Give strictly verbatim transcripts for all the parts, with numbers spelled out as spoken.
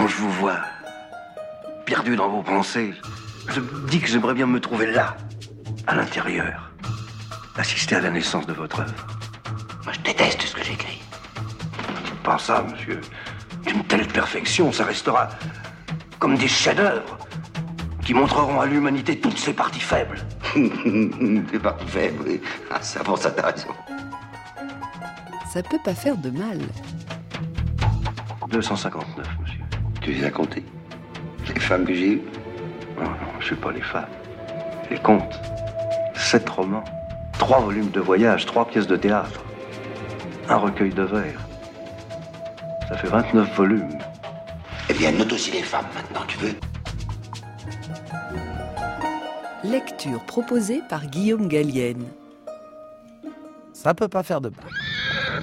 je vous vois, perdu dans vos pensées, je me dis que j'aimerais bien me trouver là, à l'intérieur, assister à la naissance de votre œuvre. Moi, je déteste ce que j'écris. Pas ça, monsieur. D'une telle perfection, ça restera comme des chefs-d'œuvre qui montreront à l'humanité toutes ses parties faibles. Les parties faibles, oui. Ah, ça, bon, ça, t'as raison. Ça peut pas faire de mal. deux cent cinquante-neuf, monsieur. Tu les as comptés? Les femmes que j'ai eues? Non, non, je sais pas les femmes. Les contes. Sept romans. Trois volumes de voyage, trois pièces de théâtre. Un recueil de vers. Ça fait vingt-neuf volumes. Eh bien, note aussi les femmes, maintenant, tu veux? Lecture proposée par Guillaume Gallienne. Ça peut pas faire de mal.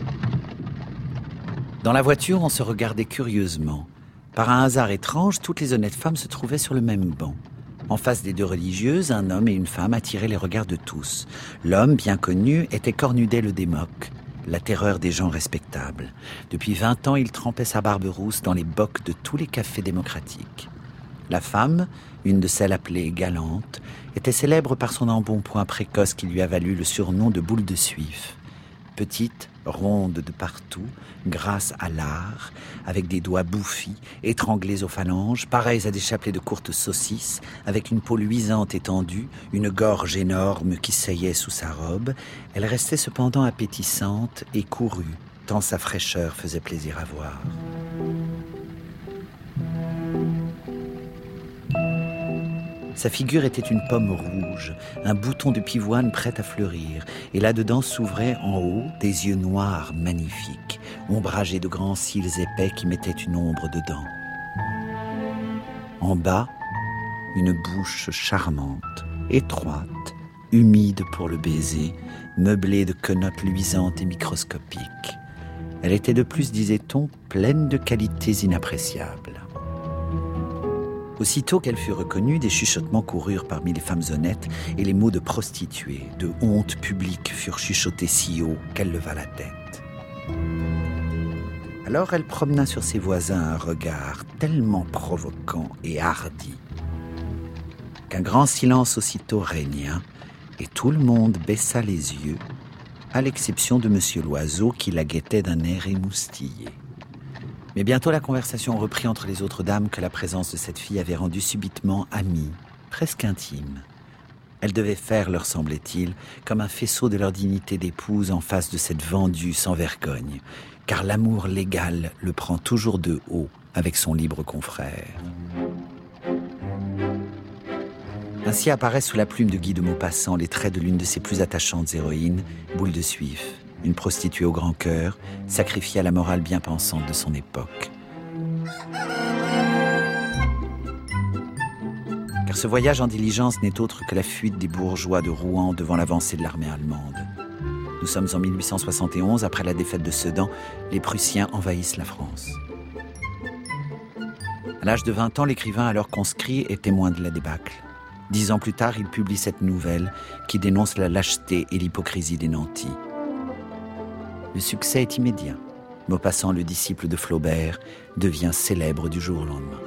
Dans la voiture, on se regardait curieusement. Par un hasard étrange, toutes les honnêtes femmes se trouvaient sur le même banc. En face des deux religieuses, un homme et une femme attiraient les regards de tous. L'homme, bien connu, était Cornudet le Démoc, la terreur des gens respectables. Depuis vingt ans, il trempait sa barbe rousse dans les bocs de tous les cafés démocratiques. La femme, une de celles appelées galantes, était célèbre par son embonpoint précoce qui lui a valu le surnom de boule de suif. Petite, ronde de partout, grâce à l'art, avec des doigts bouffis, étranglés aux phalanges, pareils à des chapelets de courtes saucisses, avec une peau luisante et tendue, une gorge énorme qui saillait sous sa robe, elle restait cependant appétissante et courue, tant sa fraîcheur faisait plaisir à voir. Sa figure était une pomme rouge, un bouton de pivoine prêt à fleurir, et là-dedans s'ouvraient en haut des yeux noirs magnifiques, ombragés de grands cils épais qui mettaient une ombre dedans. En bas, une bouche charmante, étroite, humide pour le baiser, meublée de quenottes luisantes et microscopiques. Elle était de plus, disait-on, pleine de qualités inappréciables. Aussitôt qu'elle fut reconnue, des chuchotements coururent parmi les femmes honnêtes et les mots de prostituée, de honte publique furent chuchotés si haut qu'elle leva la tête. Alors elle promena sur ses voisins un regard tellement provoquant et hardi qu'un grand silence aussitôt régna et tout le monde baissa les yeux, à l'exception de Monsieur Loiseau qui la guettait d'un air émoustillé. Mais bientôt la conversation reprit entre les autres dames que la présence de cette fille avait rendue subitement amie, presque intime. Elle devait faire, leur semblait-il, comme un faisceau de leur dignité d'épouse en face de cette vendue sans vergogne, car l'amour légal le prend toujours de haut avec son libre confrère. Ainsi apparaissent sous la plume de Guy de Maupassant les traits de l'une de ses plus attachantes héroïnes, Boule de Suif, une prostituée au grand cœur, sacrifiée à la morale bien pensante de son époque. Car ce voyage en diligence n'est autre que la fuite des bourgeois de Rouen devant l'avancée de l'armée allemande. Nous sommes en mille huit cent soixante et onze, après la défaite de Sedan, les Prussiens envahissent la France. À l'âge de vingt ans, l'écrivain alors conscrit est témoin de la débâcle. Dix ans plus tard, il publie cette nouvelle qui dénonce la lâcheté et l'hypocrisie des nantis. Le succès est immédiat. Maupassant, le disciple de Flaubert, devient célèbre du jour au lendemain.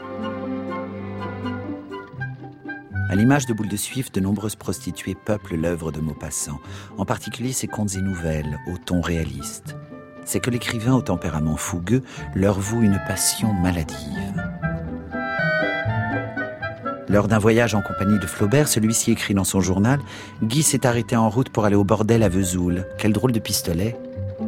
À l'image de Boule de Suif, de nombreuses prostituées peuplent l'œuvre de Maupassant, en particulier ses contes et nouvelles au ton réaliste. C'est que l'écrivain au tempérament fougueux leur voue une passion maladive. Lors d'un voyage en compagnie de Flaubert, celui-ci écrit dans son journal « Guy s'est arrêté en route pour aller au bordel à Vesoul. Quel drôle de pistolet !»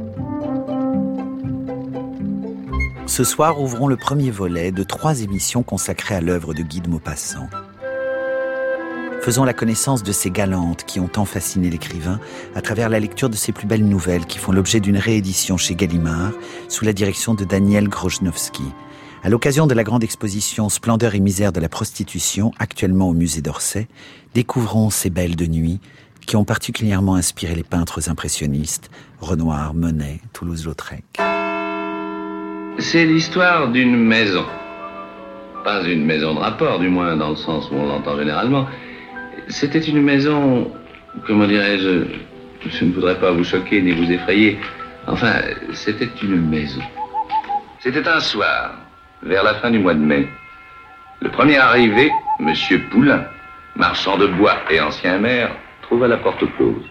Ce soir, ouvrons le premier volet de trois émissions consacrées à l'œuvre de Guy de Maupassant. Faisons la connaissance de ces galantes qui ont tant fasciné l'écrivain à travers la lecture de ses plus belles nouvelles qui font l'objet d'une réédition chez Gallimard sous la direction de Daniel Grojnowski. À l'occasion de la grande exposition Splendeur et misère de la prostitution, actuellement au musée d'Orsay, découvrons ces belles de nuit qui ont particulièrement inspiré les peintres impressionnistes, Renoir, Monet, Toulouse-Lautrec. C'est l'histoire d'une maison. Pas une maison de rapport, du moins dans le sens où on l'entend généralement. C'était une maison, comment dirais-je, je ne voudrais pas vous choquer ni vous effrayer. Enfin, c'était une maison. C'était un soir. vers la fin du mois de mai. Le premier arrivé, Monsieur Poulain, marchand de bois et ancien maire, trouva la porte close.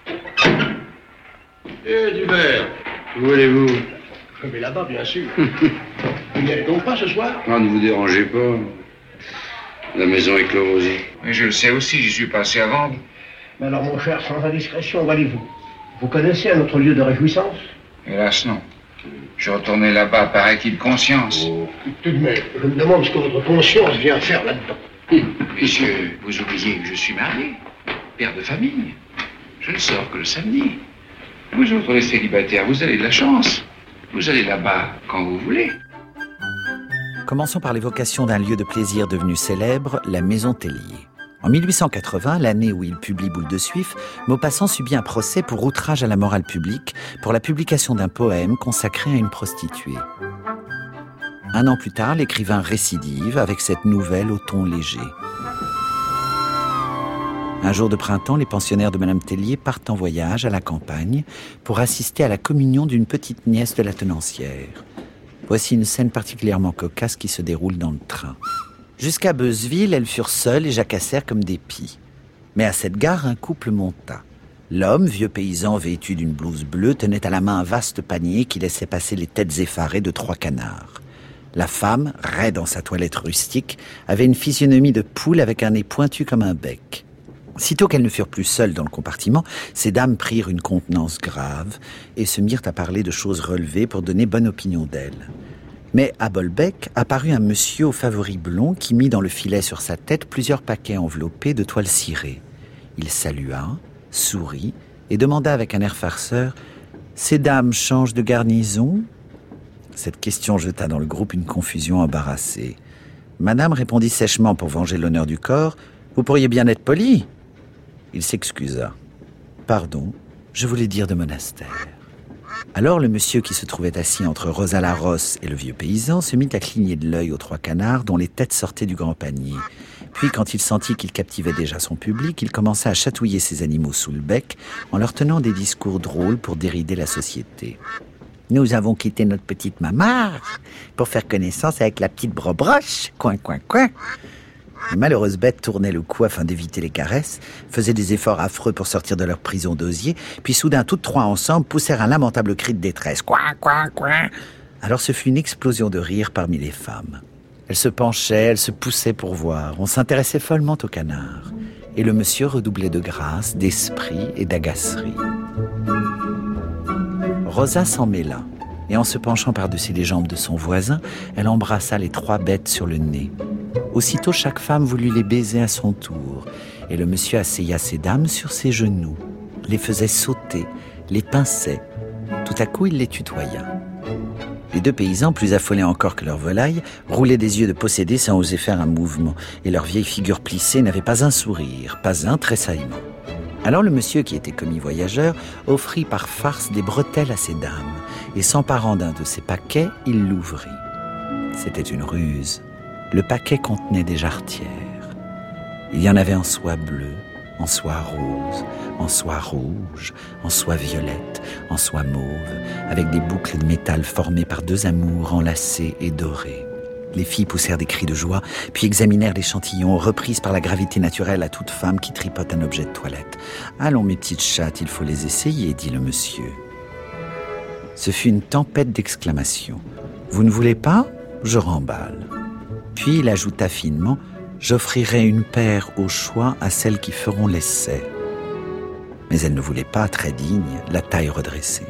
Eh, du verre, où voulez-vous? Mais là-bas, bien sûr. Vous n'y allez donc pas ce soir? Ah, ne vous dérangez pas. La maison est close. Mais je le sais aussi, j'y suis passé à vendre. Mais alors, mon cher, sans indiscrétion, où allez-vous? Vous connaissez un autre lieu de réjouissance? Hélas, non. Je retournais là-bas par acquis de conscience. Oh, tout de même, je me demande ce que votre conscience vient faire là-dedans. Messieurs, vous oubliez que je suis marié, père de famille. Je ne sors que le samedi. Vous autres, les célibataires, vous avez de la chance. Vous allez là-bas quand vous voulez. Commençons par l'évocation d'un lieu de plaisir devenu célèbre, la Maison Tellier. En mille huit cent quatre-vingts, l'année où il publie Boule de Suif, Maupassant subit un procès pour outrage à la morale publique pour la publication d'un poème consacré à une prostituée. Un an plus tard, l'écrivain récidive avec cette nouvelle au ton léger. Un jour de printemps, les pensionnaires de Madame Tellier partent en voyage à la campagne pour assister à la communion d'une petite nièce de la tenancière. Voici une scène particulièrement cocasse qui se déroule dans le train. Jusqu'à Beuzeville, elles furent seules et jacassèrent comme des pies. Mais à cette gare, un couple monta. L'homme, vieux paysan vêtu d'une blouse bleue, tenait à la main un vaste panier qui laissait passer les têtes effarées de trois canards. La femme, raide dans sa toilette rustique, avait une physionomie de poule avec un nez pointu comme un bec. Sitôt qu'elles ne furent plus seules dans le compartiment, ces dames prirent une contenance grave et se mirent à parler de choses relevées pour donner bonne opinion d'elles. Mais à Bolbec apparut un monsieur au favori blond qui mit dans le filet sur sa tête plusieurs paquets enveloppés de toile cirée. Il salua, sourit et demanda avec un air farceur « Ces dames changent de garnison ?» Cette question jeta dans le groupe une confusion embarrassée. Madame répondit sèchement pour venger l'honneur du corps « Vous pourriez bien être poli ?» Il s'excusa. « Pardon, je voulais dire de monastère. » Alors le monsieur qui se trouvait assis entre Rosa Larosse et le vieux paysan se mit à cligner de l'œil aux trois canards dont les têtes sortaient du grand panier. Puis quand il sentit qu'il captivait déjà son public, il commença à chatouiller ses animaux sous le bec en leur tenant des discours drôles pour dérider la société. « Nous avons quitté notre petite mamare pour faire connaissance avec la petite brobroche, coin, coin, coin. » Les malheureuses bêtes tournaient le cou afin d'éviter les caresses, faisaient des efforts affreux pour sortir de leur prison d'osier, puis soudain, toutes trois ensemble, poussèrent un lamentable cri de détresse. Coin, coin, coin. Alors ce fut une explosion de rire parmi les femmes. Elles se penchaient, elles se poussaient pour voir. On s'intéressait follement aux canards. Et le monsieur redoublait de grâce, d'esprit et d'agacerie. Rosa s'en mêla, et en se penchant par-dessus les jambes de son voisin, elle embrassa les trois bêtes sur le nez. Aussitôt, chaque femme voulut les baiser à son tour, et le monsieur asseya ses dames sur ses genoux, les faisait sauter, les pinçait. Tout à coup, il les tutoya. Les deux paysans, plus affolés encore que leurs volailles, roulaient des yeux de possédés sans oser faire un mouvement, et leurs vieilles figures plissées n'avaient pas un sourire, pas un tressaillement. Alors le monsieur, qui était commis voyageur, offrit par farce des bretelles à ses dames, et s'emparant d'un de ses paquets, il l'ouvrit. C'était une ruse. Le paquet contenait des jarretières. Il y en avait en soie bleue, en soie rose, en soie rouge, en soie violette, en soie mauve, avec des boucles de métal formées par deux amours enlacés et dorés. Les filles poussèrent des cris de joie, puis examinèrent l'échantillon, reprise par la gravité naturelle à toute femme qui tripote un objet de toilette. « Allons, mes petites chattes, il faut les essayer, » dit le monsieur. Ce fut une tempête d'exclamations. « Vous ne voulez pas ? Je remballe. » Puis il ajouta finement « J'offrirai une paire au choix à celles qui feront l'essai. » Mais elle ne voulait pas, très digne, la taille redressée.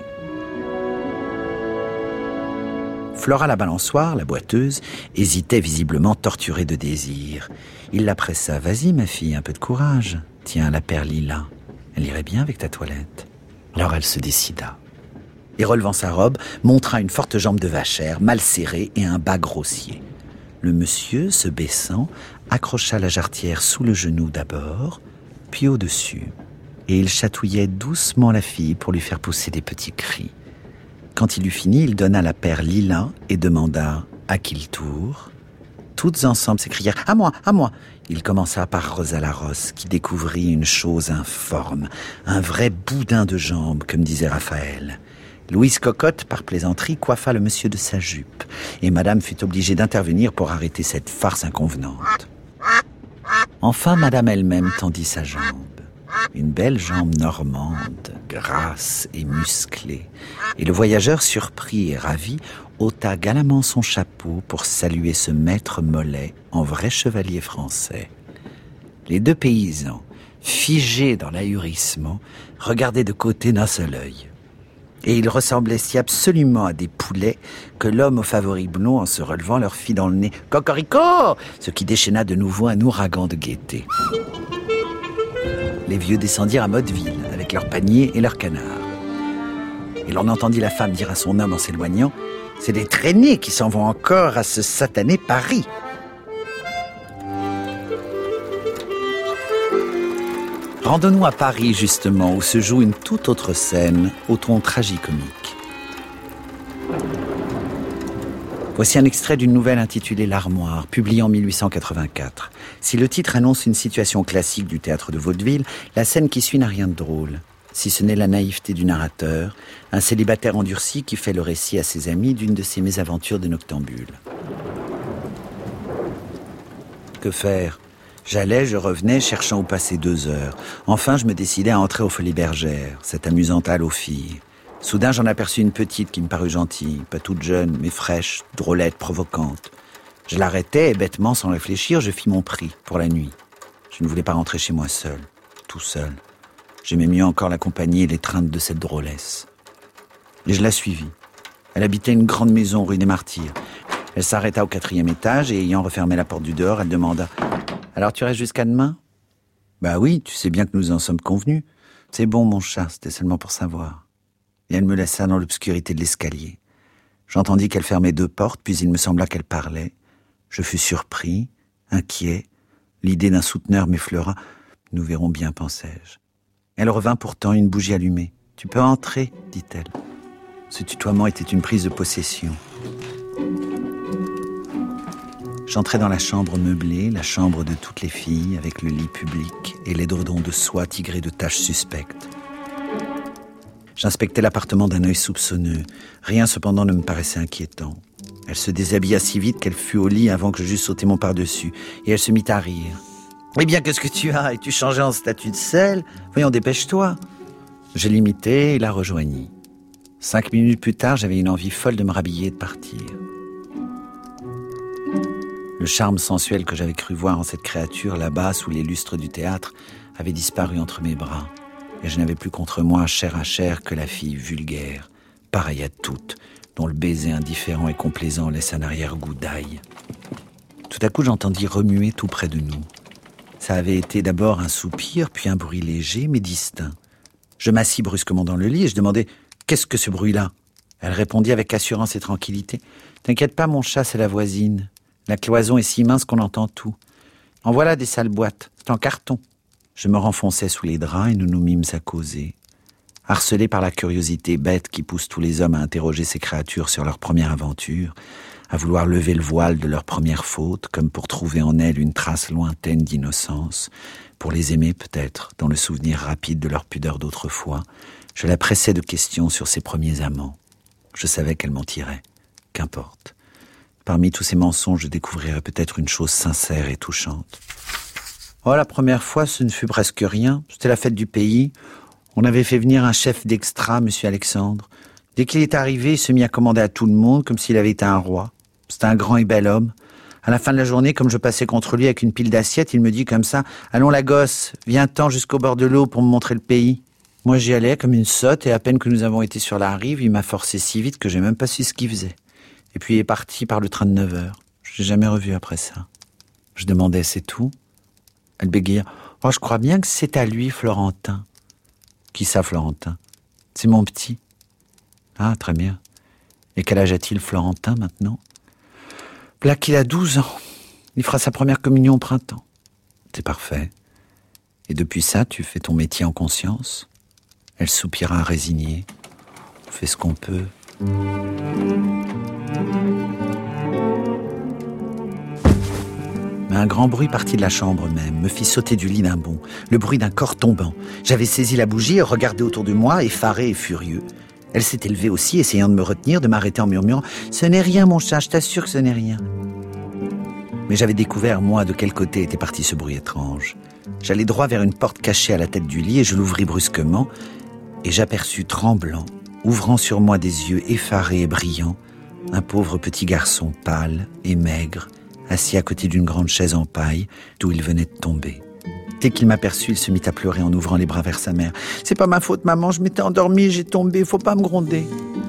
Flora la balançoire, la boiteuse, hésitait visiblement torturée de désir. Il la pressa. « Vas-y, ma fille, un peu de courage. Tiens, la paire lilas. Elle irait bien avec ta toilette. » Alors elle se décida. Et relevant sa robe, montra une forte jambe de vachère, mal serrée, et un bas grossier. Le monsieur, se baissant, accrocha la jarretière sous le genou d'abord, puis au-dessus. Et il chatouillait doucement la fille pour lui faire pousser des petits cris. Quand il eut fini, il donna la paire lilas et demanda « À qui le tour ?» Toutes ensemble s'écrièrent « À moi, à moi !» Il commença par Rosa Larosse, qui découvrit une chose informe, un vrai boudin de jambe, comme disait Raphaël. Louise Cocotte, par plaisanterie, coiffa le monsieur de sa jupe, et madame fut obligée d'intervenir pour arrêter cette farce inconvenante. Enfin, madame elle-même tendit sa jambe. Une belle jambe normande, grasse et musclée. Et le voyageur, surpris et ravi, ôta galamment son chapeau pour saluer ce maître mollet en vrai chevalier français. Les deux paysans, figés dans l'ahurissement, regardaient de côté d'un seul œil. Et ils ressemblaient si absolument à des poulets que l'homme aux favoris blonds, en se relevant, leur fit dans le nez « Cocorico !» ce qui déchaîna de nouveau un ouragan de gaieté. Les vieux descendirent à Motteville avec leurs paniers et leurs canards. Et l'on entendit la femme dire à son homme en s'éloignant « C'est des traînées qui s'en vont encore à ce satané Paris !» Rendons-nous à Paris, justement, où se joue une toute autre scène, au ton tragicomique. Voici un extrait d'une nouvelle intitulée L'Armoire, publiée en mille huit cent quatre-vingt-quatre. Si le titre annonce une situation classique du théâtre de vaudeville, la scène qui suit n'a rien de drôle, si ce n'est la naïveté du narrateur, un célibataire endurci qui fait le récit à ses amis d'une de ses mésaventures de noctambule. Que faire ? J'allais, je revenais, cherchant où passer deux heures. Enfin, je me décidai à entrer aux Folies Bergères, cette amusante halle aux filles. Soudain, j'en aperçus une petite qui me parut gentille, pas toute jeune, mais fraîche, drôlette, provocante. Je l'arrêtai et bêtement, sans réfléchir, je fis mon prix pour la nuit. Je ne voulais pas rentrer chez moi seul, tout seul. J'aimais mieux encore l'accompagner et l'étreindre de cette drôlesse. Et je la suivis. Elle habitait une grande maison rue des Martyrs. Elle s'arrêta au quatrième étage et ayant refermé la porte du dehors, elle demanda « Alors tu restes jusqu'à demain ?»« Bah oui, tu sais bien que nous en sommes convenus. »« C'est bon mon chat, c'était seulement pour savoir. » Et elle me laissa dans l'obscurité de l'escalier. J'entendis qu'elle fermait deux portes, puis il me sembla qu'elle parlait. Je fus surpris, inquiet. L'idée d'un souteneur m'effleura. « Nous verrons bien, pensai-je. » Elle revint pourtant, une bougie allumée. « Tu peux entrer, dit-elle. » Ce tutoiement était une prise de possession. J'entrai dans la chambre meublée, la chambre de toutes les filles, avec le lit public et l'édredon de soie tigré de taches suspectes. J'inspectais l'appartement d'un œil soupçonneux. Rien cependant ne me paraissait inquiétant. Elle se déshabilla si vite qu'elle fut au lit avant que j'eusse sauté mon par-dessus, et elle se mit à rire. « Eh bien, qu'est-ce que tu as ? Es-tu changé en statue de sel ? Voyons, dépêche-toi !» Je l'imitai et la rejoignis. Cinq minutes plus tard, j'avais une envie folle de me rhabiller et de partir. Le charme sensuel que j'avais cru voir en cette créature là-bas, sous les lustres du théâtre, avait disparu entre mes bras. Et je n'avais plus contre moi, chair à chair, que la fille vulgaire, pareille à toutes, dont le baiser indifférent et complaisant laisse un arrière-goût d'ail. Tout à coup, j'entendis remuer tout près de nous. Ça avait été d'abord un soupir, puis un bruit léger, mais distinct. Je m'assis brusquement dans le lit et je demandai « Qu'est-ce que ce bruit-là » Elle répondit avec assurance et tranquillité « T'inquiète pas, mon chat, c'est la voisine. La cloison est si mince qu'on entend tout. En voilà des sales boîtes, c'est en carton. » Je me renfonçai sous les draps et nous nous mîmes à causer. Harcelé par la curiosité bête qui pousse tous les hommes à interroger ces créatures sur leur première aventure, à vouloir lever le voile de leur première faute, comme pour trouver en elles une trace lointaine d'innocence, pour les aimer peut-être, dans le souvenir rapide de leur pudeur d'autrefois, je la pressais de questions sur ses premiers amants. Je savais qu'elle mentirait. Qu'importe. Parmi tous ces mensonges, je découvrirais peut-être une chose sincère et touchante. Oh, la première fois, ce ne fut presque rien. C'était la fête du pays. On avait fait venir un chef d'extra, monsieur Alexandre. Dès qu'il est arrivé, il se mit à commander à tout le monde, comme s'il avait été un roi. C'était un grand et bel homme. À la fin de la journée, comme je passais contre lui avec une pile d'assiettes, il me dit comme ça, « Allons la gosse, viens-t'en jusqu'au bord de l'eau pour me montrer le pays. » Moi, j'y allais comme une sotte, et à peine que nous avons été sur la rive, il m'a forcé si vite que j'ai même pas su ce qu'il faisait. Et puis il est parti par le train de neuf heures. Je l'ai jamais revu après ça. Je demandais, c'est tout ? Elle bégaya, « Oh, je crois bien que c'est à lui, Florentin. » Qui ça, Florentin ? C'est mon petit. Ah, très bien. Et quel âge a-t-il, Florentin, maintenant ? Là qu'il a douze ans. Il fera sa première communion au printemps. C'est parfait. Et depuis ça, tu fais ton métier en conscience ? Elle soupira résignée. On fait ce qu'on peut. Mais un grand bruit partit de la chambre même, me fit sauter du lit d'un bond, le bruit d'un corps tombant. J'avais saisi la bougie et regardé autour de moi, effaré et furieux. Elle s'était levée aussi, essayant de me retenir, de m'arrêter en murmurant « Ce n'est rien, mon chat, je t'assure que ce n'est rien. » Mais j'avais découvert, moi, de quel côté était parti ce bruit étrange. J'allais droit vers une porte cachée à la tête du lit et je l'ouvris brusquement et j'aperçus tremblant, ouvrant sur moi des yeux effarés et brillants, un pauvre petit garçon pâle et maigre, assis à côté d'une grande chaise en paille d'où il venait de tomber. Dès qu'il m'aperçut, il se mit à pleurer en ouvrant les bras vers sa mère. « C'est pas ma faute, maman, je m'étais endormie, j'ai tombé, faut pas me gronder. »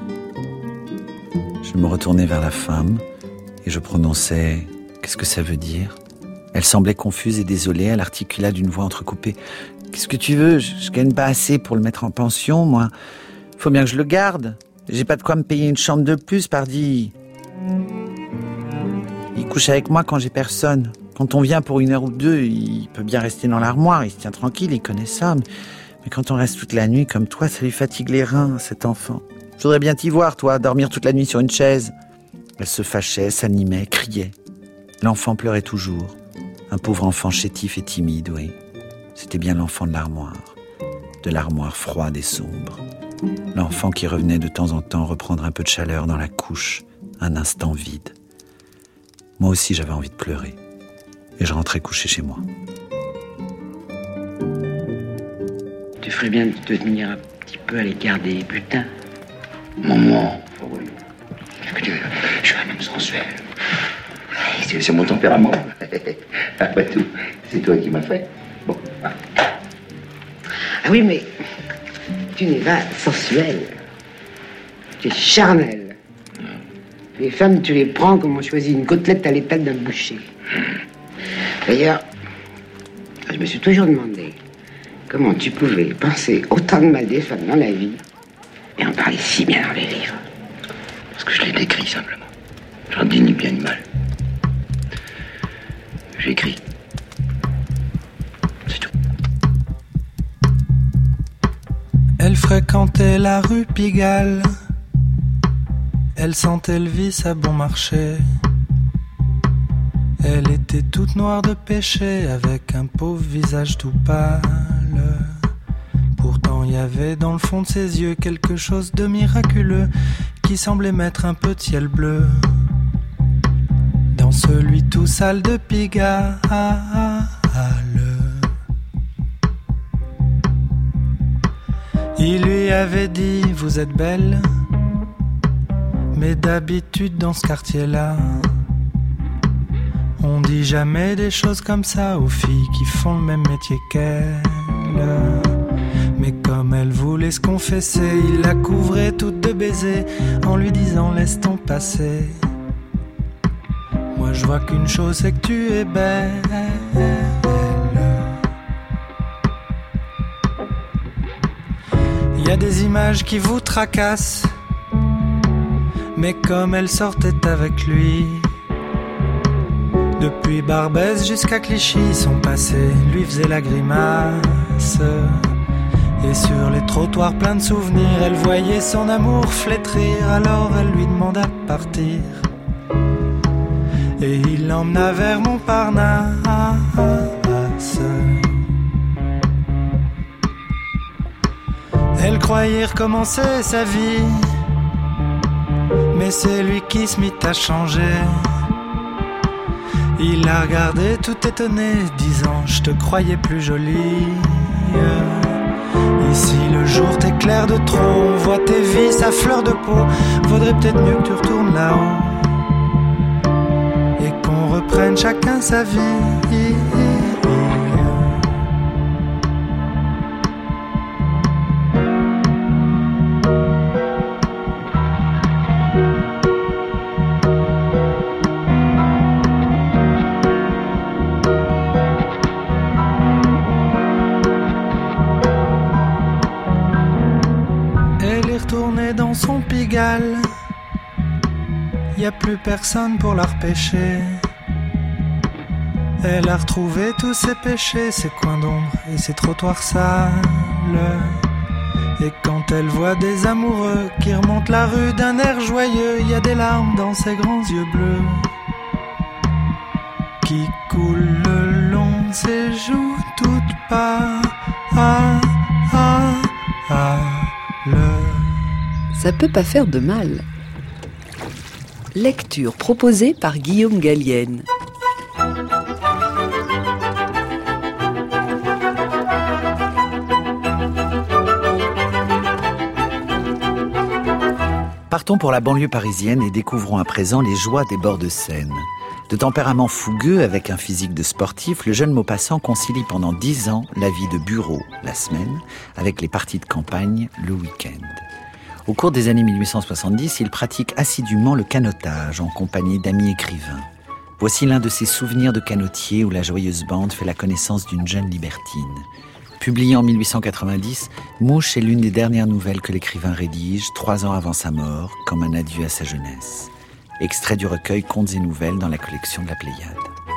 Je me retournai vers la femme et je prononçai « Qu'est-ce que ça veut dire ?» Elle semblait confuse et désolée, elle articula d'une voix entrecoupée. « Qu'est-ce que tu veux ? Je, je gagne pas assez pour le mettre en pension, moi. Faut bien que je le garde. J'ai pas de quoi me payer une chambre de plus, pardi. Il couche avec moi quand j'ai personne. Quand on vient pour une heure ou deux, il peut bien rester dans l'armoire, il se tient tranquille, il connaît ça. Mais, mais quand on reste toute la nuit comme toi, ça lui fatigue les reins, cet enfant. Je voudrais bien t'y voir, toi, dormir toute la nuit sur une chaise. » Elle se fâchait, s'animait, criait. L'enfant pleurait toujours. Un pauvre enfant chétif et timide, oui. C'était bien l'enfant de l'armoire. De l'armoire froide et sombre. L'enfant qui revenait de temps en temps reprendre un peu de chaleur dans la couche, un instant vide. Moi aussi, j'avais envie de pleurer. Et je rentrais coucher chez moi. Tu ferais bien de te tenir un petit peu à l'écart des putains. Maman, oh oui. Je suis un homme sensuel. C'est, c'est mon tempérament. Après tout, c'est toi qui m'as fait. Bon. Ah oui, mais tu n'es pas sensuel. Tu es charnel. Les femmes, tu les prends comme on choisit une côtelette à l'étal d'un boucher. D'ailleurs, je me suis toujours demandé comment tu pouvais penser autant de mal des femmes dans la vie et en parler si bien dans les livres. Parce que je les décris simplement. J'en dis ni bien ni mal. J'écris. C'est tout. Elle fréquentait la rue Pigalle. Elle sentait le vice à bon marché. Elle était toute noire de péché, avec un pauvre visage tout pâle. Pourtant il y avait dans le fond de ses yeux quelque chose de miraculeux qui semblait mettre un peu de ciel bleu dans celui tout sale de Pigalle. Il lui avait dit « Vous êtes belle », mais d'habitude dans ce quartier-là, on dit jamais des choses comme ça aux filles qui font le même métier qu'elle. Mais comme elle voulait se confesser, il la couvrait toute de baisers en lui disant « Laisse ton passer. Moi je vois qu'une chose, c'est que tu es belle. » Il y a des images qui vous tracassent, mais comme elle sortait avec lui, depuis Barbès jusqu'à Clichy, son passé lui faisait la grimace. Et sur les trottoirs pleins de souvenirs, elle voyait son amour flétrir. Alors elle lui demanda de partir, et il l'emmena vers Montparnasse. Elle croyait recommencer sa vie, mais c'est lui qui se mit à changer. Il la regardait tout étonné, disant « Je te croyais plus jolie. Ici le jour t'éclaire de trop, on voit tes vices à fleur de peau. Vaudrait peut-être mieux que tu retournes là-haut et qu'on reprenne chacun sa vie. » Dans son Pigalle, y a plus personne pour la repêcher. Elle a retrouvé tous ses péchés, ses coins d'ombre et ses trottoirs sales. Et quand elle voit des amoureux qui remontent la rue d'un air joyeux, y a des larmes dans ses grands yeux bleus qui coulent le long de ses joues toutes pâles. Ah, ah, ah, le Ça peut pas faire de mal. Lecture proposée par Guillaume Gallienne. Partons pour la banlieue parisienne et découvrons à présent les joies des bords de Seine. De tempérament fougueux avec un physique de sportif, le jeune Maupassant concilie pendant dix ans la vie de bureau, la semaine, avec les parties de campagne, le week-end. Au cours des années mille huit cent soixante-dix, il pratique assidûment le canotage en compagnie d'amis écrivains. Voici l'un de ses souvenirs de canotier où la joyeuse bande fait la connaissance d'une jeune libertine. Publié en mille huit cent quatre-vingt-dix, Mouche est l'une des dernières nouvelles que l'écrivain rédige, trois ans avant sa mort, comme un adieu à sa jeunesse. Extrait du recueil Contes et Nouvelles dans la collection de la Pléiade.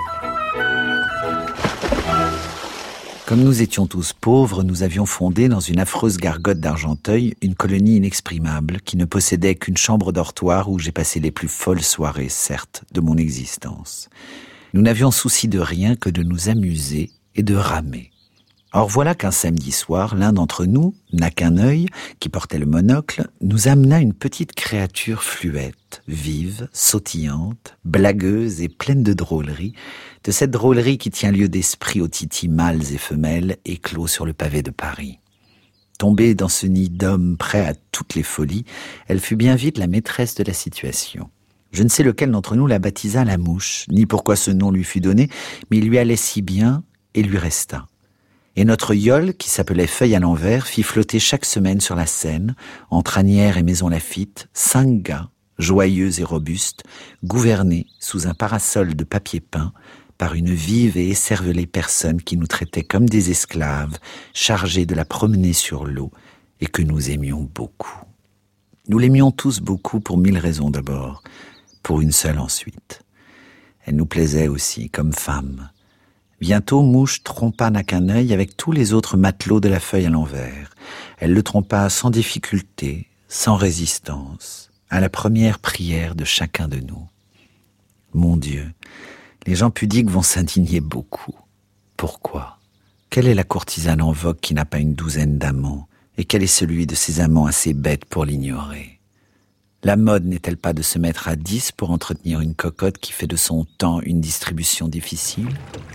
Comme nous étions tous pauvres, nous avions fondé dans une affreuse gargote d'Argenteuil une colonie inexprimable qui ne possédait qu'une chambre dortoir où j'ai passé les plus folles soirées, certes, de mon existence. Nous n'avions souci de rien que de nous amuser et de ramer. Or voilà qu'un samedi soir, l'un d'entre nous, n'a qu'un œil, qui portait le monocle, nous amena une petite créature fluette, vive, sautillante, blagueuse et pleine de drôlerie, de cette drôlerie qui tient lieu d'esprit aux titis mâles et femelles éclos sur le pavé de Paris. Tombée dans ce nid d'hommes prêts à toutes les folies, elle fut bien vite la maîtresse de la situation. Je ne sais lequel d'entre nous la baptisa la Mouche, ni pourquoi ce nom lui fut donné, mais il lui allait si bien et lui resta. Et notre yole, qui s'appelait Feuille à l'envers, fit flotter chaque semaine sur la Seine, entre Asnières et Maison Lafitte, cinq gars, joyeux et robustes, gouvernés sous un parasol de papier peint par une vive et écervelée personne qui nous traitait comme des esclaves, chargés de la promener sur l'eau, et que nous aimions beaucoup. Nous l'aimions tous beaucoup pour mille raisons d'abord, pour une seule ensuite. Elle nous plaisait aussi comme femme. Bientôt, Mouche trompa n'a qu'un œil avec tous les autres matelots de la Feuille à l'envers. Elle le trompa sans difficulté, sans résistance, à la première prière de chacun de nous. Mon Dieu, les gens pudiques vont s'indigner beaucoup. Pourquoi ? Quelle est la courtisane en vogue qui n'a pas une douzaine d'amants ? Et quel est celui de ces amants assez bêtes pour l'ignorer ? La mode n'est-elle pas de se mettre à dix pour entretenir une cocotte qui fait de son temps une distribution difficile ?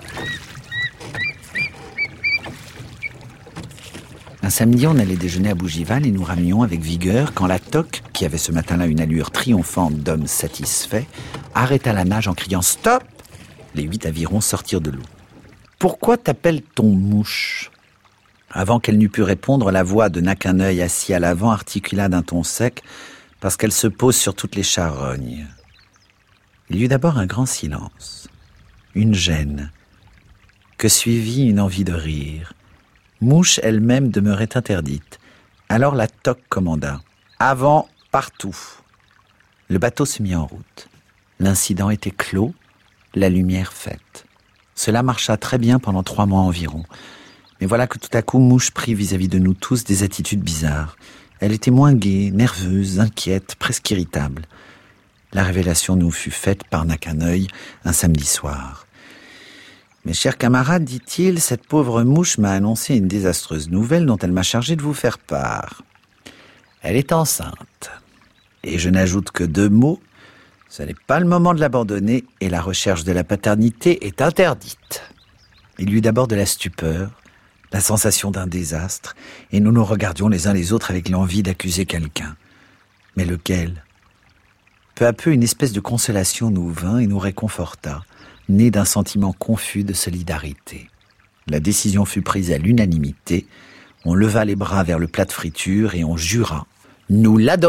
Un samedi, on allait déjeuner à Bougival et nous ramions avec vigueur quand la toque, qui avait ce matin-là une allure triomphante d'homme satisfait, arrêta la nage en criant « Stop !» Les huit avirons sortirent de l'eau. « Pourquoi t'appelles-t-on Mouche ?» Avant qu'elle n'eût pu répondre, la voix de n'a qu'un œil assis à l'avant articula d'un ton sec « Parce qu'elle se pose sur toutes les charognes. » Il y eut d'abord un grand silence, une gêne, que suivit une envie de rire. Mouche elle-même demeurait interdite. Alors la toque commanda « Avant, partout !» Le bateau se mit en route. L'incident était clos, la lumière faite. Cela marcha très bien pendant trois mois environ. Mais voilà que tout à coup, Mouche prit vis-à-vis de nous tous des attitudes bizarres. Elle était moins gaie, nerveuse, inquiète, presque irritable. La révélation nous fut faite par n'a qu'un œil un samedi soir. « Mes chers camarades, dit-il, cette pauvre Mouche m'a annoncé une désastreuse nouvelle dont elle m'a chargé de vous faire part. Elle est enceinte. Et je n'ajoute que deux mots. Ce n'est pas le moment de l'abandonner et la recherche de la paternité est interdite. » Il y eut d'abord de la stupeur, la sensation d'un désastre, et nous nous regardions les uns les autres avec l'envie d'accuser quelqu'un. Mais lequel ? Peu à peu, une espèce de consolation nous vint et nous réconforta, née d'un sentiment confus de solidarité. La décision fut prise à l'unanimité, on leva les bras vers le plat de friture et on jura « Nous l'adoptons !»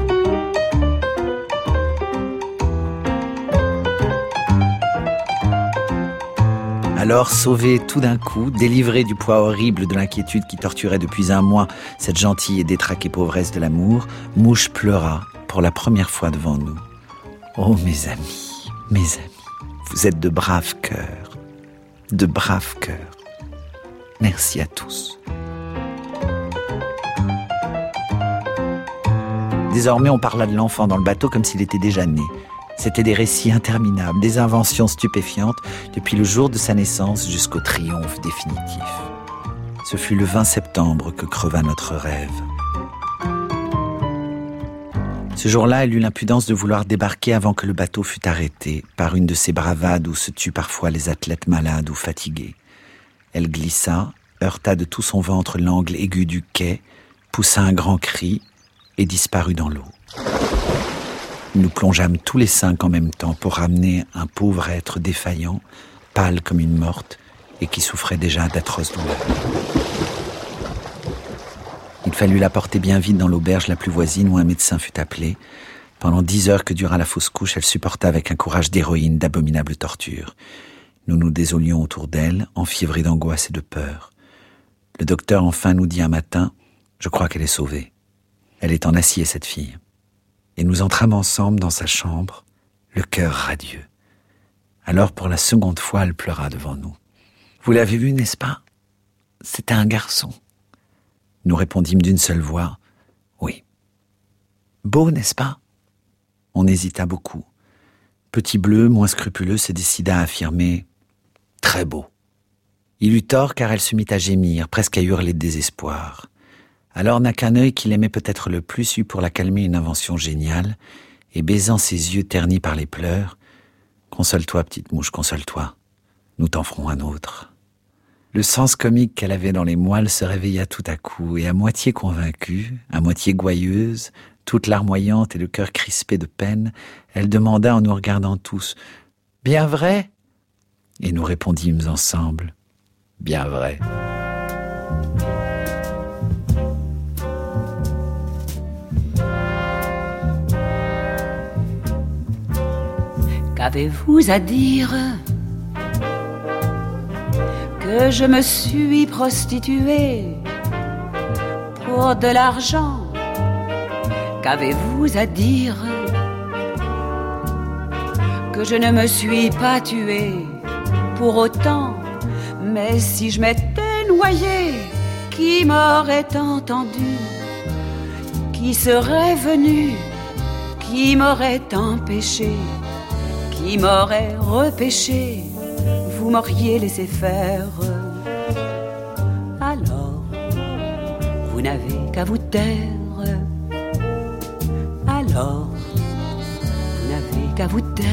Alors, sauvé tout d'un coup, délivré du poids horrible de l'inquiétude qui torturait depuis un mois cette gentille et détraquée pauvresse de l'amour, Mouche pleura pour la première fois devant nous. Oh, mes amis, mes amis, vous êtes de braves cœurs, de braves cœurs. Merci à tous. Désormais, on parla de l'enfant dans le bateau comme s'il était déjà né. C'était des récits interminables, des inventions stupéfiantes, depuis le jour de sa naissance jusqu'au triomphe définitif. Ce fut le vingt septembre que creva notre rêve. Ce jour-là, elle eut l'impudence de vouloir débarquer avant que le bateau fût arrêté, par une de ces bravades où se tuent parfois les athlètes malades ou fatigués. Elle glissa, heurta de tout son ventre l'angle aigu du quai, poussa un grand cri et disparut dans l'eau. Nous plongeâmes tous les cinq en même temps pour ramener un pauvre être défaillant, pâle comme une morte et qui souffrait déjà d'atroces douleurs. Il fallut la porter bien vite dans l'auberge la plus voisine où un médecin fut appelé. Pendant dix heures que dura la fausse couche, elle supporta avec un courage d'héroïne d'abominables tortures. Nous nous désolions autour d'elle, enfiévrés d'angoisse et de peur. Le docteur enfin nous dit un matin « Je crois qu'elle est sauvée. Elle est en acier, cette fille. » Et nous entrâmes ensemble dans sa chambre, le cœur radieux. Alors, pour la seconde fois, elle pleura devant nous. « Vous l'avez vu, n'est-ce pas ? C'était un garçon. » Nous répondîmes d'une seule voix « Oui. » « Beau, n'est-ce pas ?» On hésita beaucoup. Petit Bleu, moins scrupuleux, se décida à affirmer « Très beau. » Il eut tort car elle se mit à gémir, presque à hurler de désespoir. Alors n'a qu'un œil qu'il aimait peut-être le plus eut pour la calmer une invention géniale, et baisant ses yeux ternis par les pleurs, « Console-toi, petite mouche, console-toi. Nous t'en ferons un autre. » Le sens comique qu'elle avait dans les moelles se réveilla tout à coup, et à moitié convaincue, à moitié gouailleuse, toute larmoyante et le cœur crispé de peine, elle demanda en nous regardant tous « Bien vrai ?» Et nous répondîmes ensemble « Bien vrai. » Qu'avez-vous à dire que je me suis prostituée pour de l'argent? Qu'avez-vous à dire que je ne me suis pas tuée pour autant? Mais si je m'étais noyée, qui m'aurait entendu? Qui serait venu? Qui m'aurait empêché? Qui m'aurait repêché? Vous m'auriez laissé faire. Alors, vous n'avez qu'à vous taire. Alors, vous n'avez qu'à vous taire.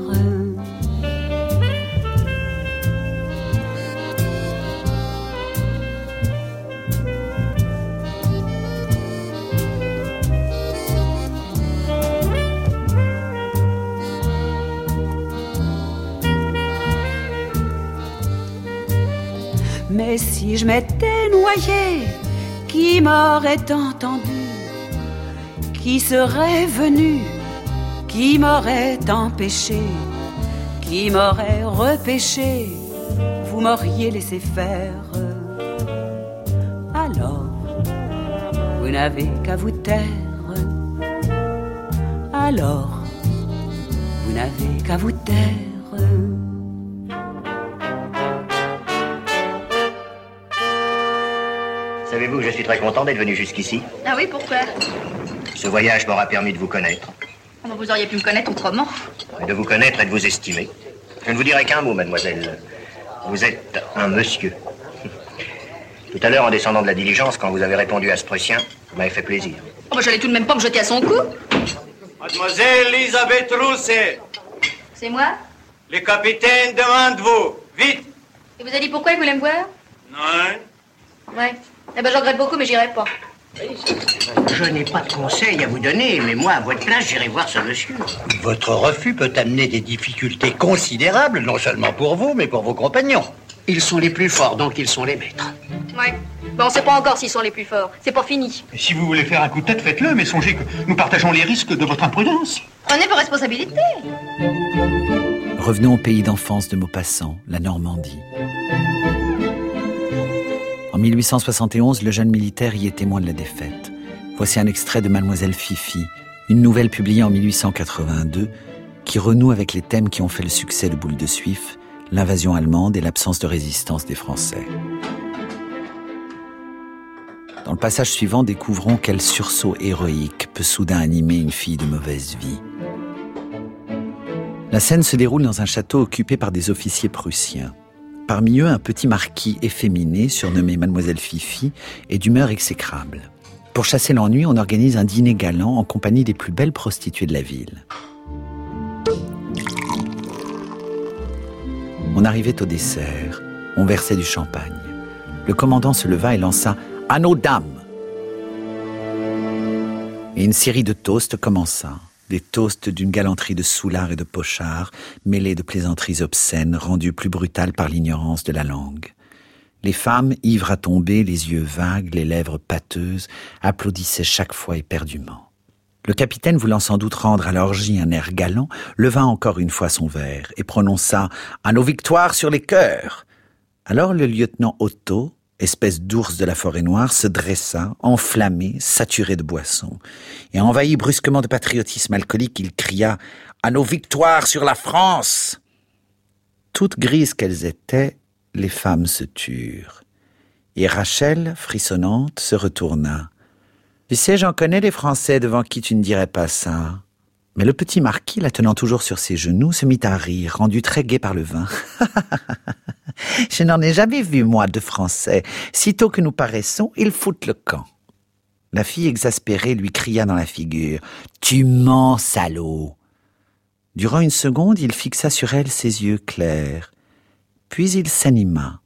Mais si je m'étais noyée, qui m'aurait entendu? Qui serait venu? Qui m'aurait empêché? Qui m'aurait repêché? Vous m'auriez laissé faire. Alors, vous n'avez qu'à vous taire. Alors, vous n'avez qu'à vous taire. Savez-vous que je suis très content d'être venu jusqu'ici? Ah oui, pourquoi? Ce voyage m'aura permis de vous connaître. Oh, vous auriez pu me connaître autrement. Et de vous connaître et de vous estimer. Je ne vous dirai qu'un mot, mademoiselle. Vous êtes un monsieur. Tout à l'heure, en descendant de la diligence, quand vous avez répondu à ce Prussien, vous m'avez fait plaisir. Oh, bah, j'allais tout de même pas me jeter à son cou. Mademoiselle Elisabeth Rousset. C'est moi? Le capitaine demande vous. Vite. Il vous a dit pourquoi il voulait me voir? Non. Ouais. Eh ben, je regrette beaucoup, mais j'irai pas. Je n'ai pas de conseils à vous donner, mais moi, à votre place, j'irai voir ce monsieur. Votre refus peut amener des difficultés considérables, non seulement pour vous, mais pour vos compagnons. Ils sont les plus forts, donc ils sont les maîtres. Ouais. Ben, on sait pas encore s'ils sont les plus forts. C'est pas fini. Et si vous voulez faire un coup de tête, faites-le, mais songez que nous partageons les risques de votre imprudence. Prenez vos responsabilités. Revenons au pays d'enfance de Maupassant, la Normandie. En mille huit cent soixante et onze, le jeune militaire y est témoin de la défaite. Voici un extrait de Mademoiselle Fifi, une nouvelle publiée en mille huit cent quatre-vingt-deux, qui renoue avec les thèmes qui ont fait le succès de Boule de Suif, l'invasion allemande et l'absence de résistance des Français. Dans le passage suivant, découvrons quel sursaut héroïque peut soudain animer une fille de mauvaise vie. La scène se déroule dans un château occupé par des officiers prussiens. Parmi eux, un petit marquis efféminé, surnommé Mademoiselle Fifi, est d'humeur exécrable. Pour chasser l'ennui, on organise un dîner galant en compagnie des plus belles prostituées de la ville. On arrivait au dessert, on versait du champagne. Le commandant se leva et lança « À nos dames !» Et une série de toasts commença. Des toasts d'une galanterie de soulards et de pochards, mêlés de plaisanteries obscènes, rendues plus brutales par l'ignorance de la langue. Les femmes, ivres à tomber, les yeux vagues, les lèvres pâteuses, applaudissaient chaque fois éperdument. Le capitaine, voulant sans doute rendre à l'orgie un air galant, leva encore une fois son verre et prononça « À nos victoires sur les cœurs !» Alors le lieutenant Otto, espèce d'ours de la forêt noire, se dressa, enflammé, saturé de boisson. Et envahi brusquement de patriotisme alcoolique, il cria « À nos victoires sur la France !» Toutes grises qu'elles étaient, les femmes se turent. Et Rachel, frissonnante, se retourna. « Tu sais, j'en connais des Français devant qui tu ne dirais pas ça. » Mais le petit marquis, la tenant toujours sur ses genoux, se mit à rire, rendu très gai par le vin. « Je n'en ai jamais vu, moi, de Français. Sitôt que nous paraissons, ils foutent le camp. » La fille exaspérée lui cria dans la figure « Tu mens, salaud !» Durant une seconde, il fixa sur elle ses yeux clairs. Puis il s'anima.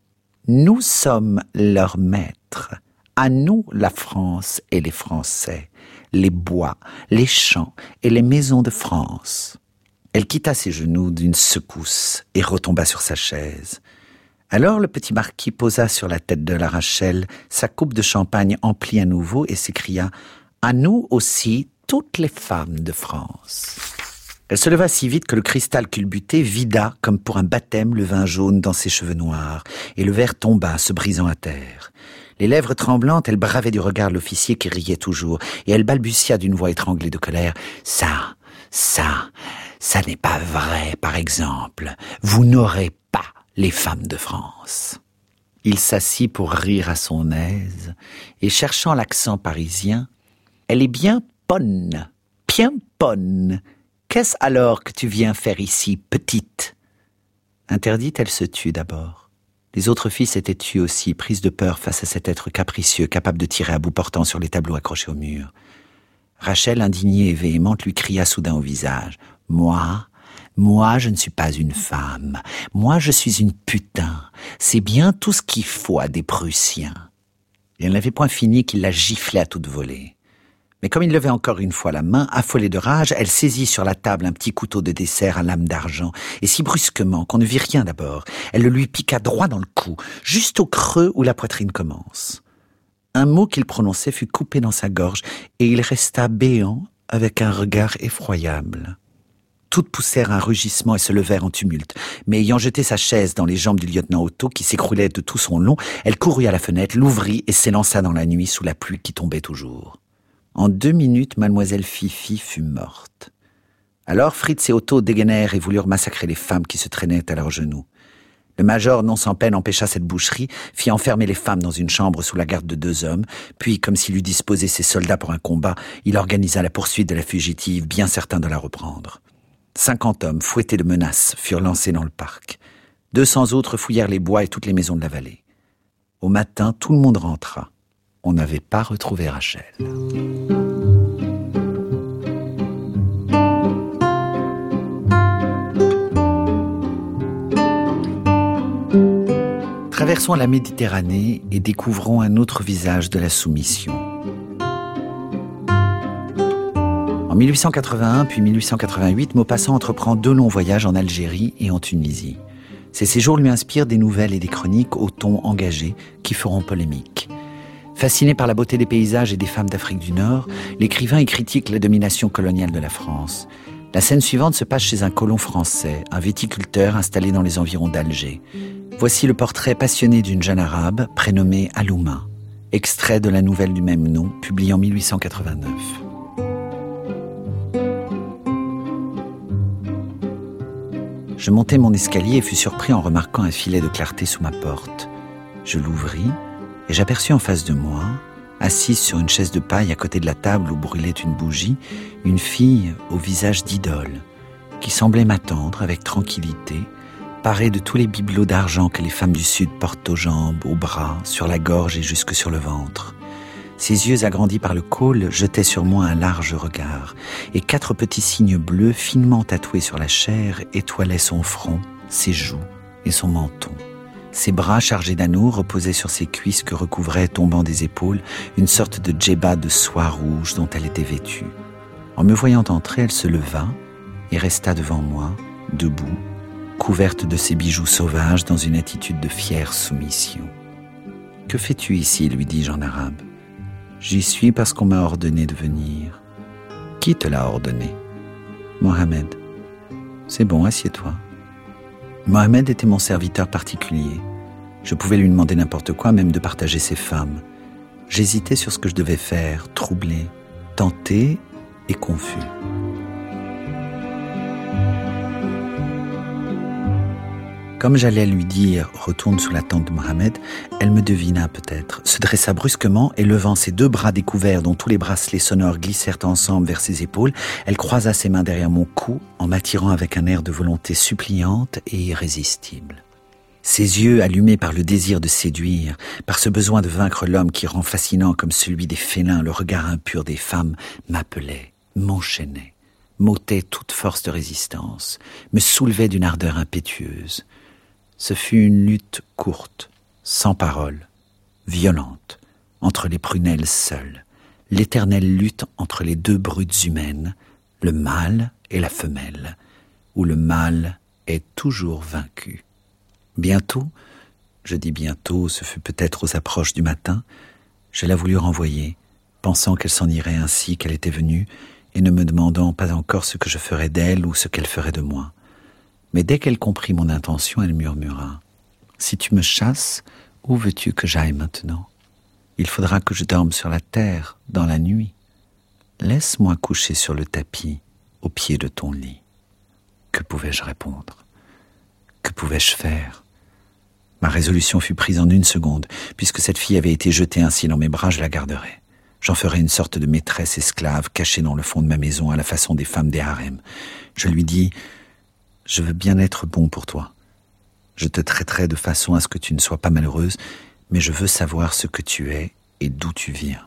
« Nous sommes leurs maîtres. À nous, la France et les Français. Les bois, les champs et les maisons de France. » Elle quitta ses genoux d'une secousse et retomba sur sa chaise. Alors le petit marquis posa sur la tête de la Rachel sa coupe de champagne emplie à nouveau et s'écria « À nous aussi, toutes les femmes de France !» Elle se leva si vite que le cristal culbuté vida, comme pour un baptême, le vin jaune dans ses cheveux noirs, et le verre tomba, se brisant à terre. Les lèvres tremblantes, elle bravait du regard l'officier qui riait toujours, et elle balbutia d'une voix étranglée de colère « Ça, ça, ça n'est pas vrai, par exemple. Vous n'aurez pas les femmes de France. » Il s'assit pour rire à son aise, et cherchant l'accent parisien, « Elle est bien bonne, bien bonne. Qu'est-ce alors que tu viens faire ici, petite ?» Interdite, elle se tut d'abord. Les autres filles s'étaient tues aussi, prises de peur face à cet être capricieux, capable de tirer à bout portant sur les tableaux accrochés au mur. Rachel, indignée et véhémente, lui cria soudain au visage. « Moi, moi, je ne suis pas une femme. Moi, je suis une putain. C'est bien tout ce qu'il faut à des Prussiens. » Et elle n'avait point fini qu'il la giflait à toute volée. Mais comme il levait encore une fois la main, affolée de rage, elle saisit sur la table un petit couteau de dessert à lame d'argent, et si brusquement qu'on ne vit rien d'abord, elle le lui piqua droit dans le cou, juste au creux où la poitrine commence. Un mot qu'il prononçait fut coupé dans sa gorge, et il resta béant avec un regard effroyable. Toutes poussèrent un rugissement et se levèrent en tumulte, mais ayant jeté sa chaise dans les jambes du lieutenant Otto, qui s'écroulait de tout son long, elle courut à la fenêtre, l'ouvrit et s'élança dans la nuit sous la pluie qui tombait toujours. En deux minutes, mademoiselle Fifi fut morte. Alors Fritz et Otto dégainèrent et voulurent massacrer les femmes qui se traînaient à leurs genoux. Le major, non sans peine, empêcha cette boucherie, fit enfermer les femmes dans une chambre sous la garde de deux hommes, puis, comme s'il eût disposé ses soldats pour un combat, il organisa la poursuite de la fugitive, bien certain de la reprendre. Cinquante hommes, fouettés de menaces, furent lancés dans le parc. Deux cents autres fouillèrent les bois et toutes les maisons de la vallée. Au matin, tout le monde rentra. On n'avait pas retrouvé Rachel. Traversons la Méditerranée et découvrons un autre visage de la soumission. En mille huit cent quatre-vingt-un puis mille huit cent quatre-vingt-huit, Maupassant entreprend deux longs voyages en Algérie et en Tunisie. Ces séjours lui inspirent des nouvelles et des chroniques au ton engagé qui feront polémique. Fasciné par la beauté des paysages et des femmes d'Afrique du Nord, l'écrivain y critique la domination coloniale de la France. La scène suivante se passe chez un colon français, un viticulteur installé dans les environs d'Alger. Voici le portrait passionné d'une jeune arabe prénommée Alouma, extrait de la nouvelle du même nom, publiée en mille huit cent quatre-vingt-neuf. Je montai mon escalier et fus surpris en remarquant un filet de clarté sous ma porte. Je l'ouvris et j'aperçus en face de moi, assise sur une chaise de paille à côté de la table où brûlait une bougie, une fille au visage d'idole, qui semblait m'attendre avec tranquillité, parée de tous les bibelots d'argent que les femmes du Sud portent aux jambes, aux bras, sur la gorge et jusque sur le ventre. Ses yeux agrandis par le col jetaient sur moi un large regard, et quatre petits cygnes bleus finement tatoués sur la chair étoilaient son front, ses joues et son menton. Ses bras chargés d'anneaux reposaient sur ses cuisses que recouvrait, tombant des épaules, une sorte de djebba de soie rouge dont elle était vêtue. En me voyant entrer, elle se leva et resta devant moi, debout, couverte de ses bijoux sauvages dans une attitude de fière soumission. « Que fais-tu ici ?» lui dis-je en arabe. « J'y suis parce qu'on m'a ordonné de venir. »« Qui te l'a ordonné ?»« Mohamed. »« C'est bon, assieds-toi. » Mohamed était mon serviteur particulier. Je pouvais lui demander n'importe quoi, même de partager ses femmes. J'hésitais sur ce que je devais faire, troublé, tenté et confus. Comme j'allais lui dire « Retourne sous la tente de Mohamed », elle me devina peut-être, se dressa brusquement et levant ses deux bras découverts dont tous les bracelets sonores glissèrent ensemble vers ses épaules, elle croisa ses mains derrière mon cou en m'attirant avec un air de volonté suppliante et irrésistible. Ses yeux, allumés par le désir de séduire, par ce besoin de vaincre l'homme qui rend fascinant comme celui des félins le regard impur des femmes, m'appelaient, m'enchaînaient, m'ôtaient toute force de résistance, me soulevaient d'une ardeur impétueuse. Ce fut une lutte courte, sans parole, violente, entre les prunelles seules, l'éternelle lutte entre les deux brutes humaines, le mâle et la femelle, où le mâle est toujours vaincu. Bientôt, je dis bientôt, ce fut peut-être aux approches du matin, je la voulus renvoyer, pensant qu'elle s'en irait ainsi qu'elle était venue, et ne me demandant pas encore ce que je ferais d'elle ou ce qu'elle ferait de moi. Mais dès qu'elle comprit mon intention, elle murmura « Si tu me chasses, où veux-tu que j'aille maintenant ? Il faudra que je dorme sur la terre, dans la nuit. Laisse-moi coucher sur le tapis, au pied de ton lit. » Que pouvais-je répondre ? Que pouvais-je faire ? Ma résolution fut prise en une seconde. Puisque cette fille avait été jetée ainsi dans mes bras, je la garderai. J'en ferai une sorte de maîtresse esclave cachée dans le fond de ma maison à la façon des femmes des harems. Je lui dis... Je veux bien être bon pour toi. Je te traiterai de façon à ce que tu ne sois pas malheureuse, mais je veux savoir ce que tu es et d'où tu viens.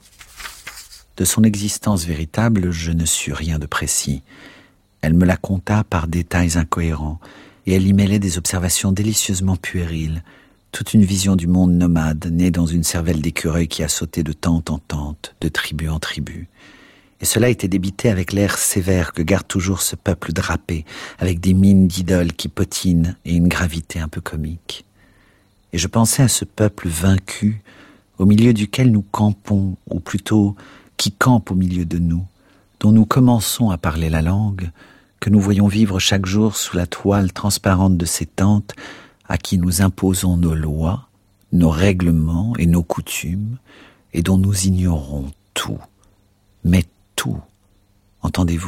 De son existence véritable, je ne sus rien de précis. Elle me la conta par détails incohérents, et elle y mêlait des observations délicieusement puériles, toute une vision du monde nomade, née dans une cervelle d'écureuil qui a sauté de tente en tente, de tribu en tribu. Et cela était débité avec l'air sévère que garde toujours ce peuple drapé, avec des mines d'idoles qui potinent et une gravité un peu comique. Et je pensais à ce peuple vaincu, au milieu duquel nous campons, ou plutôt qui campe au milieu de nous, dont nous commençons à parler la langue, que nous voyons vivre chaque jour sous la toile transparente de ces tentes, à qui nous imposons nos lois, nos règlements et nos coutumes, et dont nous ignorons tout. Mais tout, entendez-vous ?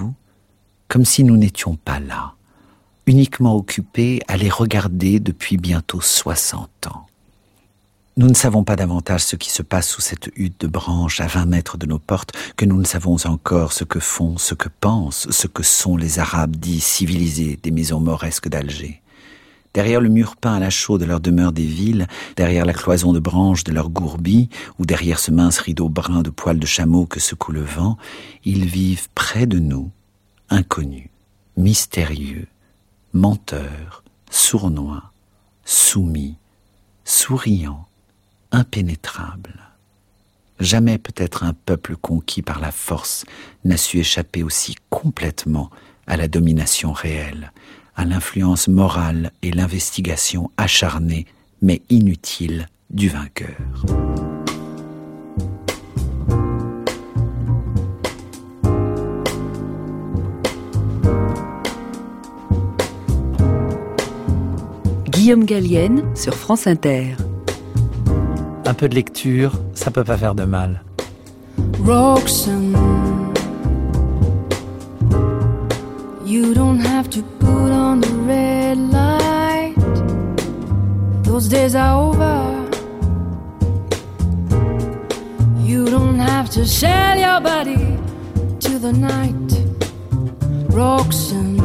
Comme si nous n'étions pas là, uniquement occupés à les regarder depuis bientôt soixante ans. Nous ne savons pas davantage ce qui se passe sous cette hutte de branches à vingt mètres de nos portes que nous ne savons encore ce que font, ce que pensent, ce que sont les Arabes dits civilisés des maisons mauresques d'Alger. Derrière le mur peint à la chaux de leur demeure des villes, derrière la cloison de branches de leur gourbis, ou derrière ce mince rideau brun de poils de chameau que secoue le vent, ils vivent près de nous, inconnus, mystérieux, menteurs, sournois, soumis, souriants, impénétrables. Jamais peut-être un peuple conquis par la force n'a su échapper aussi complètement à la domination réelle, à l'influence morale et l'investigation acharnée mais inutile du vainqueur. Guillaume Gallienne sur France Inter. Un peu de lecture, ça peut pas faire de mal. Roxanne, you don't have to put on the red light. Those days are over. You don't have to sell your body to the night. Roxanne,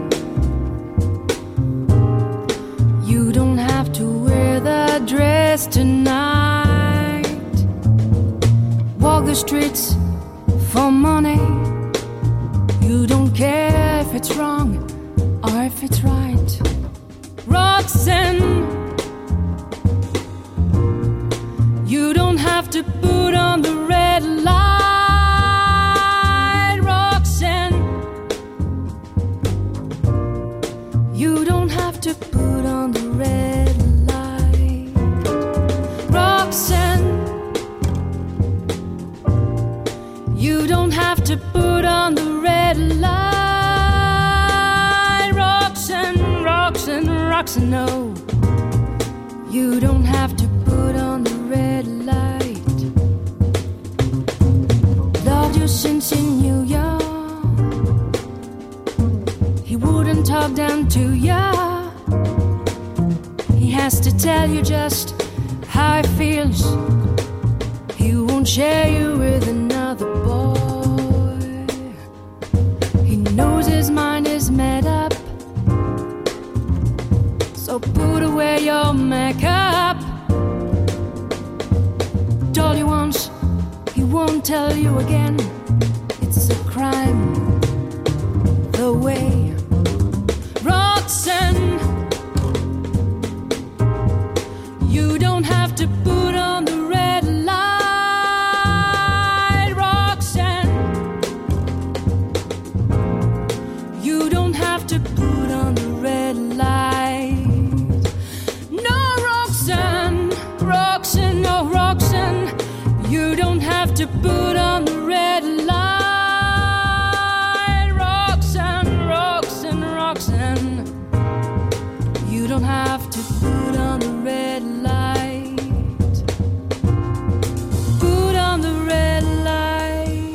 you don't have to wear the dress tonight. Walk the streets for money. You don't care if it's wrong or if it's right. Roxanne, you don't have to put on the red light. Roxanne, you don't have to put on the red light. Roxanne, you don't have to put on the red light. Roxanne, Roxanne, Roxanne, no, you don't have to put on the red light. Loved you since he knew ya. He wouldn't talk down to ya. He has to tell you just how he feels. He won't share you with another boy. He knows his mind is made up. So put away your makeup. Told you once, he won't tell you again. It's a crime, the way. Roxanne, you don't have to put on the red light. Roxanne, you don't have to put on the red light. No, Roxanne, Roxanne, no, Roxanne, you don't have to put on the red light. Roxanne, Roxanne, Roxanne, you don't have to put on the red light. Put on the red light.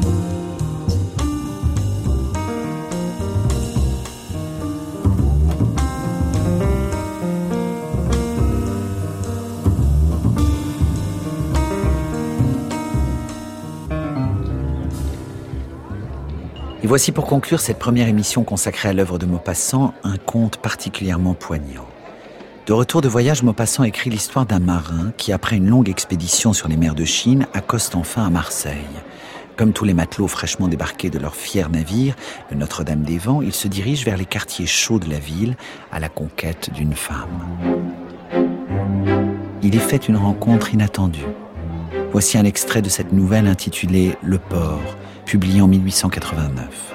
Et voici pour conclure cette première émission consacrée à l'œuvre de Maupassant, un conte particulièrement poignant. De retour de voyage, Maupassant écrit l'histoire d'un marin qui, après une longue expédition sur les mers de Chine, accoste enfin à Marseille. Comme tous les matelots fraîchement débarqués de leur fier navire, le Notre-Dame-des-Vents, il se dirige vers les quartiers chauds de la ville, à la conquête d'une femme. Il y fait une rencontre inattendue. Voici un extrait de cette nouvelle intitulée « Le port », publiée en mille huit cent quatre-vingt-neuf.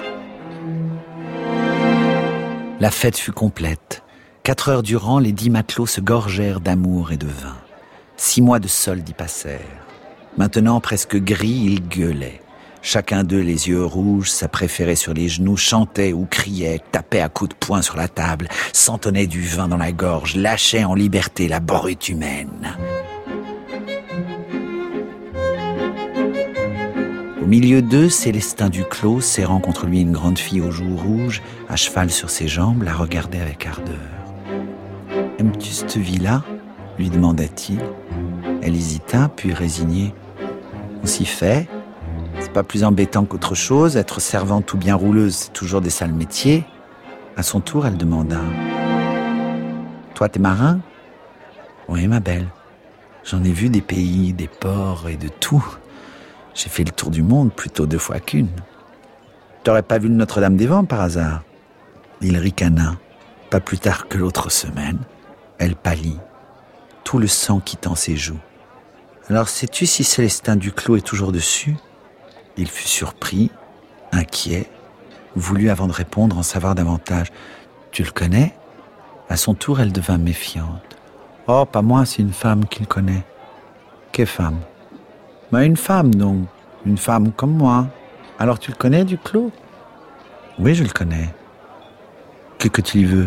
La fête fut complète. Quatre heures durant, les dix matelots se gorgèrent d'amour et de vin. Six mois de solde y passèrent. Maintenant, presque gris, ils gueulaient. Chacun d'eux, les yeux rouges, sa préférée sur les genoux, chantait ou criait, tapait à coups de poing sur la table, s'entonnait du vin dans la gorge, lâchait en liberté la brute humaine. Au milieu d'eux, Célestin Duclos, serrant contre lui une grande fille aux joues rouges, à cheval sur ses jambes, la regardait avec ardeur. « Aimes-tu cette vie-là » lui demanda-t-il. Elle hésita, puis résignée. « On s'y fait. C'est pas plus embêtant qu'autre chose. Être servante ou bien rouleuse, c'est toujours des sales métiers. » À son tour, elle demanda. « Toi, t'es marin ?»« Oui, ma belle. J'en ai vu des pays, des ports et de tout. J'ai fait le tour du monde plutôt deux fois qu'une. T'aurais pas vu le Notre-Dame-des-Vents par hasard ?» Il ricana. Pas plus tard que l'autre semaine, elle pâlit, tout le sang quittant ses joues. « Alors sais-tu si Célestin Duclos est toujours dessus ?» Il fut surpris, inquiet, voulut avant de répondre en savoir davantage. « Tu le connais ?» À son tour, elle devint méfiante. « Oh, pas moi, c'est une femme qu'il connaît. »« Quelle femme ?»« Mais une femme, donc. Une femme comme moi. Alors tu le connais, Duclos ?»« Oui, je le connais. »« Qu'est-ce que tu y veux ?»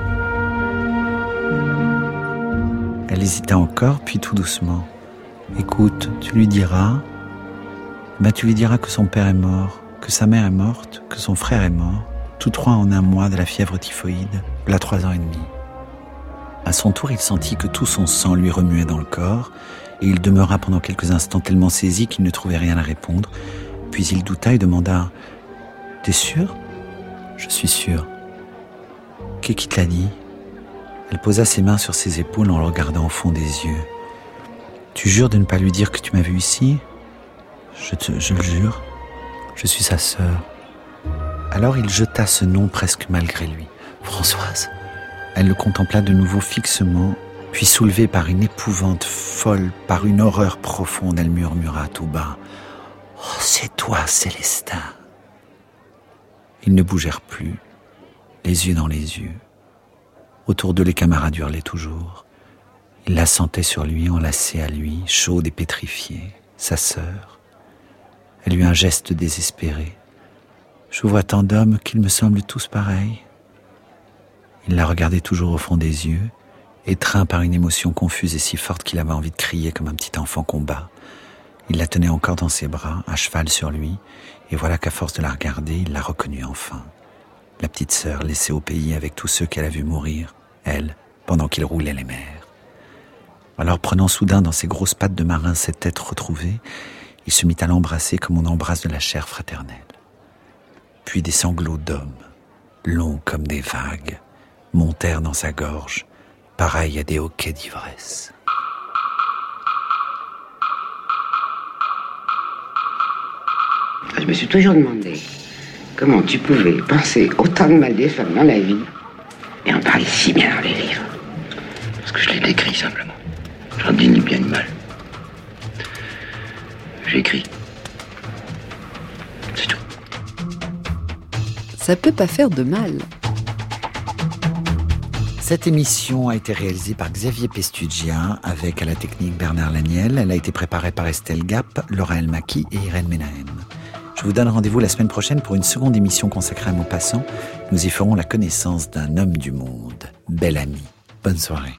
Elle hésita encore, puis tout doucement. « Écoute, tu lui diras... Ben, tu lui diras que son père est mort, que sa mère est morte, que son frère est mort, tous trois en un mois de la fièvre typhoïde, là trois ans et demi. » À son tour, il sentit que tout son sang lui remuait dans le corps, et il demeura pendant quelques instants tellement saisi qu'il ne trouvait rien à répondre. Puis il douta et demanda « T'es sûr ?»« Je suis sûr. »« Qu'est-ce qui te l'a dit ?» Elle posa ses mains sur ses épaules en le regardant au fond des yeux. « Tu jures de ne pas lui dire que tu m'as vu ici ?»« Je, te, je le jure, je suis sa sœur. » Alors il jeta ce nom presque malgré lui. « Françoise !» Elle le contempla de nouveau fixement, puis soulevée par une épouvante folle, par une horreur profonde, elle murmura tout bas. « Oh, c'est toi, Célestin !» Ils ne bougèrent plus, les yeux dans les yeux. Autour d'eux, les camarades hurlaient toujours. Ils la sentaient sur lui, enlacée à lui, chaude et pétrifiée, sa sœur. Elle eut un geste désespéré. « Je vois tant d'hommes qu'ils me semblent tous pareils. » Il la regardait toujours au fond des yeux, étreint par une émotion confuse et si forte qu'il avait envie de crier comme un petit enfant qu'on bat. Il la tenait encore dans ses bras, à cheval sur lui, et voilà qu'à force de la regarder, il la reconnut enfin. La petite sœur laissée au pays avec tous ceux qu'elle a vus mourir, elle, pendant qu'il roulait les mers. Alors, prenant soudain dans ses grosses pattes de marin cette tête retrouvée, il se mit à l'embrasser comme on embrasse de la chair fraternelle. Puis des sanglots d'homme, longs comme des vagues, montèrent dans sa gorge, pareils à des hoquets d'ivresse. Je me suis toujours demandé comment tu pouvais penser autant de mal des femmes dans la vie et en parler si bien dans les livres. Parce que je les décris simplement. J'en dis ni bien ni mal. J'écris. C'est tout. Ça peut pas faire de mal. Cette émission a été réalisée par Xavier Pestuggia avec à la technique Bernard Laniel. Elle a été préparée par Estelle Gap, Laura Elmaki et Irène Menahem. Je vous donne rendez-vous la semaine prochaine pour une seconde émission consacrée à Maupassant. Nous y ferons la connaissance d'un homme du monde. Bel ami. Bonne soirée.